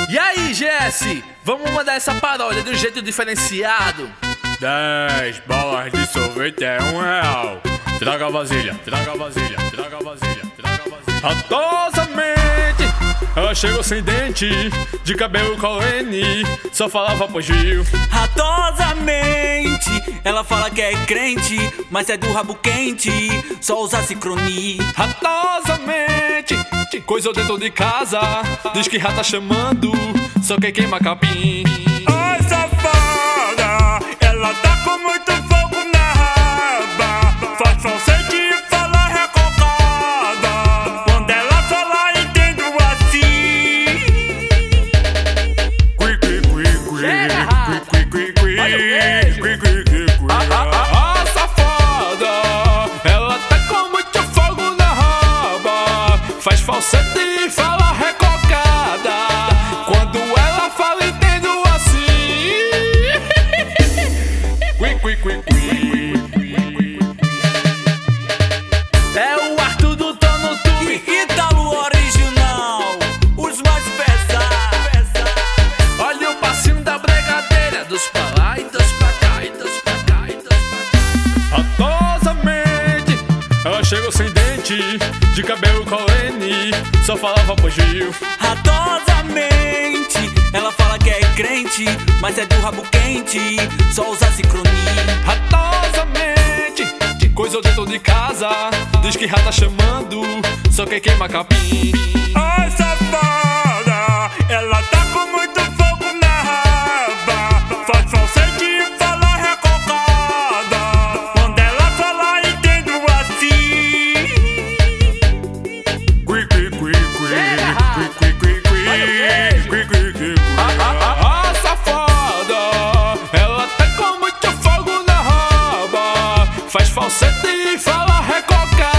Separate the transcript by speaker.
Speaker 1: E aí, Jesse? Vamos mandar essa paródia de um jeito diferenciado.
Speaker 2: 10 balas de sorvete é R$1. Traga a vasilha, traga a vasilha, traga a vasilha, traga a vasilha. Ratosamente, ela chegou sem dente, de cabelo colene, só falava poesia.
Speaker 3: Ratosamente, ela fala que é crente, mas é do rabo quente, só usa sincronia.
Speaker 2: Ratosamente, coisa dentro de casa, diz que rata chamando, só quem queima capim.
Speaker 4: Ai, safada, ela tá com muito fogo na raba, faz falsete e fala recalcada. Quando ela fala, entendo assim. Cui, cui, cui, cui.
Speaker 1: Chega,
Speaker 4: Cui, cui, cui,
Speaker 1: olha o
Speaker 4: cui.
Speaker 1: beijo.
Speaker 4: Cui, cui, cui, cui.
Speaker 2: A safada, ela tá com muito fogo na raba, faz falsete e fala recalcada. Quando ela fala, entendo assim. Cui, cui, cui, cui.
Speaker 1: É o Arthur do Tono Tubi.
Speaker 3: E Ítalo original, os mais pesados.
Speaker 1: Olha o passinho da bregadeira, dos pra lá e dos pra cá, e dos pra cá, e dos pra cá.
Speaker 2: Ratosamente, ela chegou sem dente, de cabelo colene, só falava poesia.
Speaker 3: Ratosamente, ela fala que é crente, mas é do rabo quente, só usa sincronia.
Speaker 2: Ratosamente, coisa dentro de casa, diz que rata chamando, só quem queima capim.
Speaker 4: Ai, safada, ela tá com muito fogo na raba, faz falsete e fala recalcada. Quando ela fala, entendo assim. Cui, cui, cui, cui.
Speaker 1: Chega,
Speaker 4: Cui, cui, cui, cui.
Speaker 1: olha o beijo.
Speaker 4: Cui, cui, cui, cui.
Speaker 2: A safada, ela tá com muito fogo na raba, faz falsete e fala recalcada.